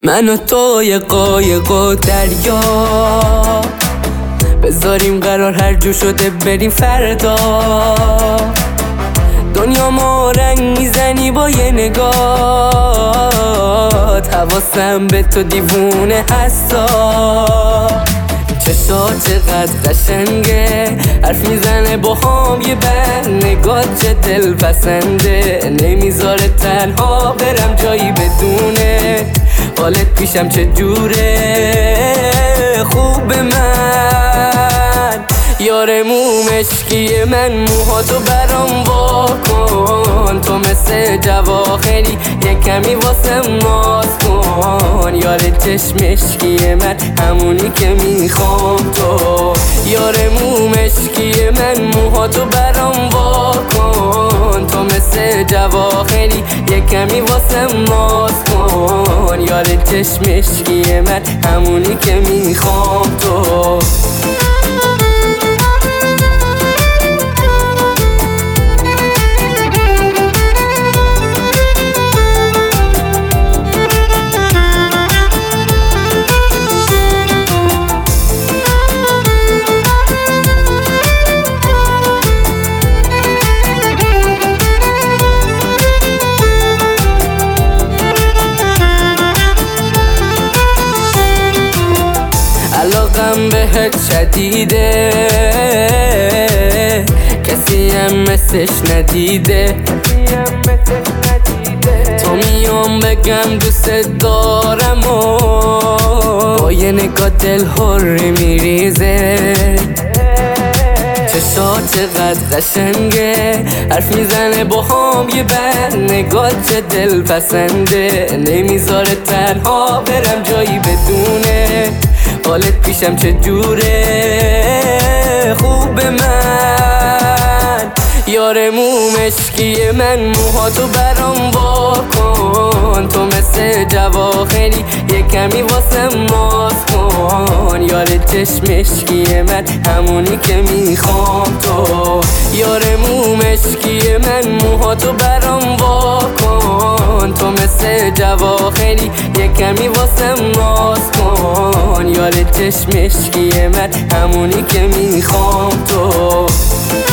من و تو یه قایق و دریا، بذاریم قرار هر جو شده بریم فردا. دنیا ما رنگ میزنی با یه نگاه، حواسم به تو دیوونه هستا. چشات چقدر قشنگه، حرف میزنه با هم یه بند، نگاه چه دل پسنده، نمیذاره تنها برم جایی بدونه. حالت پیشم چه جوره خوب من، یار مومشکی من، موهاتو برام وا کن، تو مثل جواخری یه کمی واسه ماز کن. یار چشمشکی من، همونی که میخوام تو. یار مومشکی من، موهاتو برام وا کن، تو مثل جواخری یه کمی واسه ماز کن. یار چشمشکی من، همونی که میخوام تو. علاقم بهت شدیده، کسی هم مثلش ندیده. تو میام بگم دوست دارم و با یه نگاه دل حر میریزه. چشات چقدر قشنگه، حرف میزنه با هم یه بند، نگاه چه دل پسنده، نمیذاره تنها برم جایی بدونه. حالت پیشم چه جوره خوب من، یار مومشکی من، موهاتو برام وا کن، تو مثل جواخری یه کمی واسه ماز کن. یار چشمشکی من، همونی که میخوام تو. یار مومشکی من، موهاتو برام وا کن، تو مثل جواخری یه کمی واسه ماز کن. یار چشمشکی من، همونی که میخوام تو.